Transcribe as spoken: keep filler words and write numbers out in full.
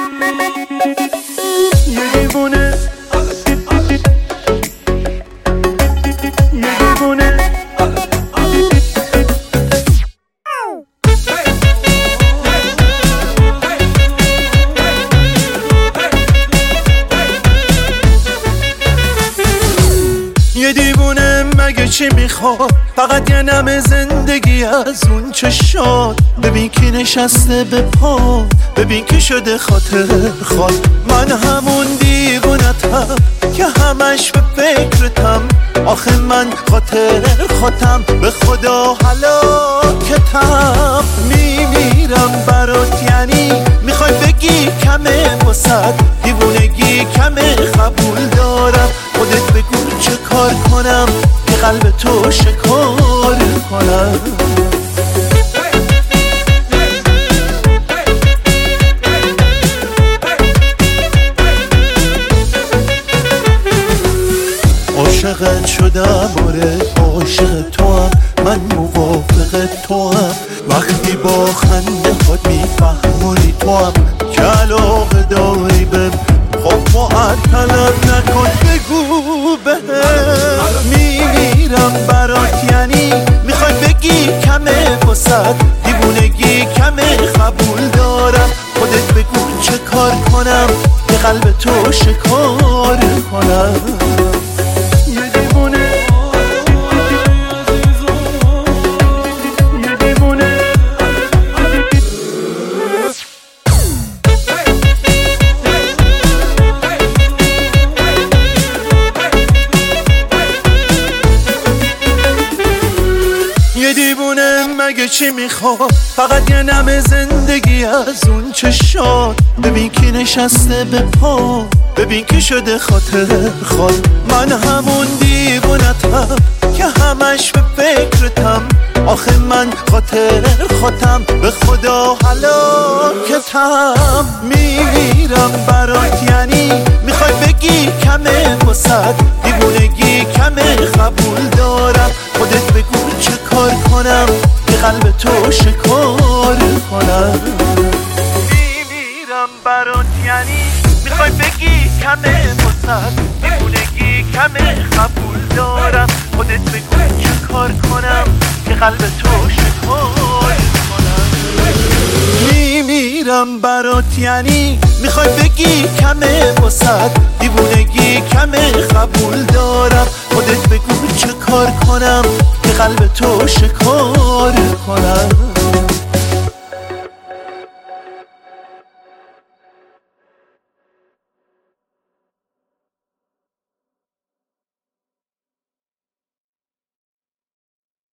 یه دیوونه یه دیوونه یه دیوونه مگه چی میخواد؟ فقط یه نم زندگی از اون چشات. ببین کی نشسته به پا، ببین کی شده خاطر خواد. من همون دیوونتم که همش به فکرتم. آخه من خاطر خودم به خدا هلاکتم. میمیرم برات یعنی میخوای بگی کمه واسد؟ دیوونگی کمه قبول دارم. خودت بگو چه کار کنم که قلب تو شکار کنم. عاشقت شدم آره عاشق تو هم، من موافق تو هم. وقتی با خنده خود میفهمونی تو هم که علاقه داری بهم. خب معطلت نکن بگو بهم. میمیرم برات یعنی میخوای بگی کمه واسد؟ دیوونگی کمه قبول دارم. خودت بگو چه کار کنم که قلب تو شکار کنم. یه دیوونه مگه چی میخواد؟ فقط یه نم زندگی از اون چشات. ببین کی نشسته به پا، ببین کی شده خاطر خواد. من همون دیوونتم که همش به فکرتم. آخه من خاطر خودم به خدا هلاکتم. میمیرم برات یعنی میخوای بگی کمه واسد؟ دیوونگی کمه قبول دارم. خودت بگو چه کار کنم که قلب تو شکار کنم. میمیرم برات یعنی میخوای بگی کمه واسد؟ دیوونگی کمه قبول دارم. خودت بگو چه کار کنم که قلب تو شکار کنم. میمیرم برات یعنی میخوای بگی کمه واسد؟ دیوونگی کمه قبول دارم. خودت بگو چه کار کنم که قلب تو شکار